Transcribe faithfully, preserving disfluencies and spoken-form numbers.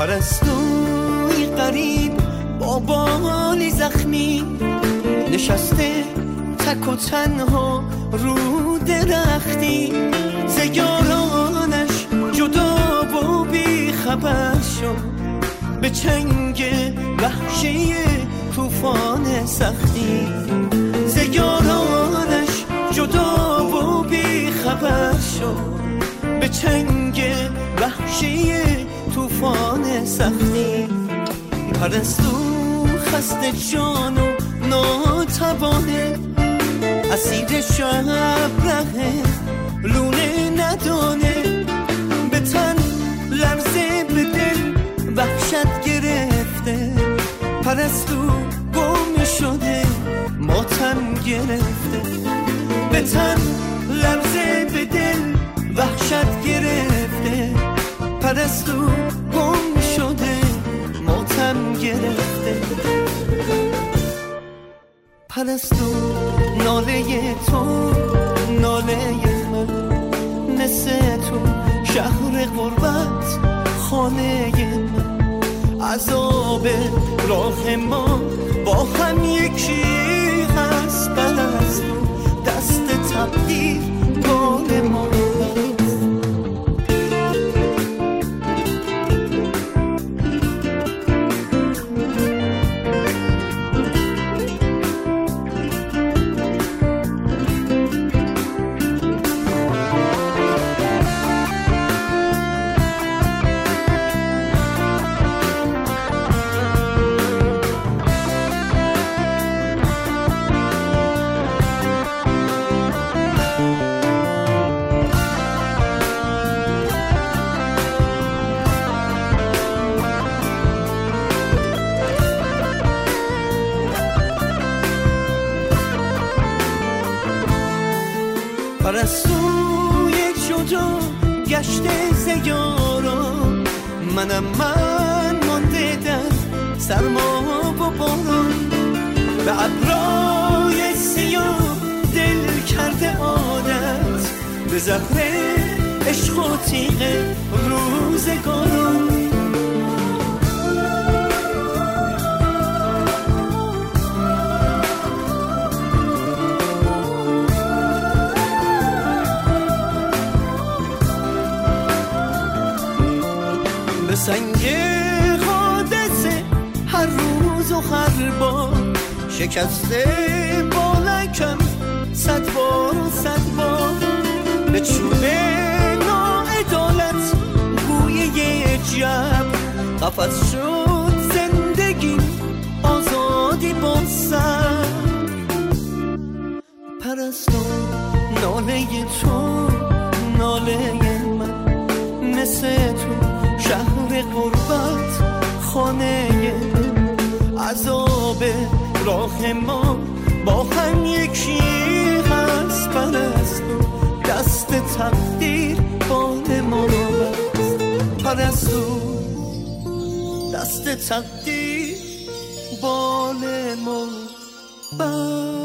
پرستوی قریب با بالی زخمی نشسته تک و تنها رو درختی، ز یارانش جدا و بی خبر شد به چنگ وحشی طوفان سختی، ز یارانش جدا و بی خبر شد به چنگ وحشی طوفان سختی. پرستو خسته جان و ناتوانه، اسیر شب ره لونه ندانه، به تن لرزه به دل وحشت گرفته، پرستو گم شده ماتم گرفته، به تن لرزه به دل وحشت گرفته، پرستو گم شده ماتم گرفته. پرستو ناله تو ناله من، مثل تو شهر غربت خانه من، عذاب راه ما با هم یکی هست، پرستو دست تقدیر بال ما هست. پرستوی جدا گشته ز یاران، منم من مانده در سرما و باران، به ابرای سیاه دل کرده عادت، به زهر عشق و تیغ روزگاران. به سنگ حادثه هر روز و هر بار، شکسته بالکم صد بار و صد بار، به چوب ناعدالت گوی یه جب، قفس شد زندگی آزادی با سر. پرستو ناله تو ناله من، مثل تو شهر غربت خانه من، عذاب راه ما با هم یکی هست، پرستو دست تقدیر بال ما بست، پرستو دست تقدیر بال ما بست.